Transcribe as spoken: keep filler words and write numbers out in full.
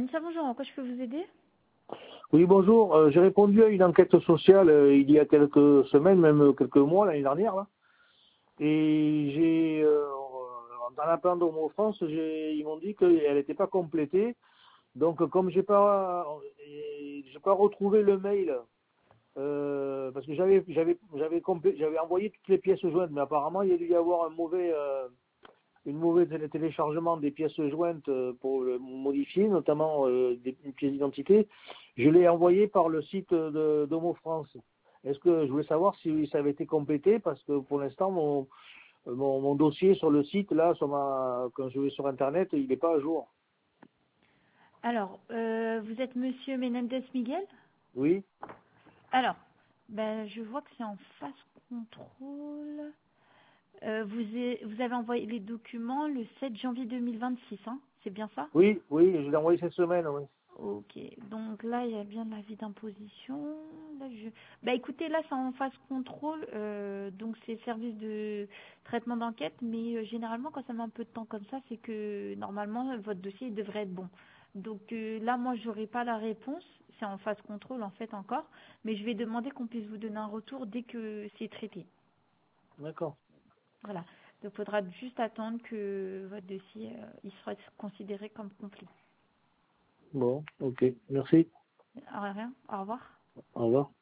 Anissa, bonjour, en quoi je peux vous aider? Oui, bonjour. Euh, j'ai répondu à une enquête sociale euh, il y a quelques semaines, même quelques mois, l'année dernière. Là. Et j'ai, euh, dans la plan d'Homo France, j'ai, ils m'ont dit qu'elle n'était pas complétée. Donc, comme j'ai pas, j'ai pas retrouvé le mail, euh, parce que j'avais, j'avais, j'avais, complé- j'avais envoyé toutes les pièces jointes, mais apparemment, il y a dû y avoir un mauvais, euh, une mauvaise télé- téléchargement des pièces jointes euh, pour le modifier, notamment euh, des une pièce d'identité. Je l'ai envoyé par le site de d'Homo France. Est-ce que je voulais savoir si ça avait été complété, parce que pour l'instant mon, mon mon dossier sur le site là, sur ma quand je vais sur internet, il n'est pas à jour. Alors, euh, vous êtes Monsieur Menendez Miguel? Oui, Alors, ben, je vois que c'est en phase contrôle. Euh, vous, avez, vous avez envoyé les documents le sept janvier deux mille vingt-six, hein? C'est bien ça? oui, oui, je l'ai envoyé cette semaine, oui. Ok, donc là, il y a bien l'avis d'imposition. Là, je... Bah écoutez, là, c'est en phase contrôle, euh, donc c'est service de traitement d'enquête, mais euh, généralement, quand ça met un peu de temps comme ça, c'est que normalement, votre dossier il devrait être bon. Donc euh, là, moi, j'aurai pas la réponse, c'est en phase contrôle en fait encore, mais je vais demander qu'on puisse vous donner un retour dès que c'est traité. D'accord. Voilà. Donc il faudra juste attendre que votre dossier euh, il sera considéré comme complet. Bon, ok, merci. Ah, rien, au revoir. Au revoir.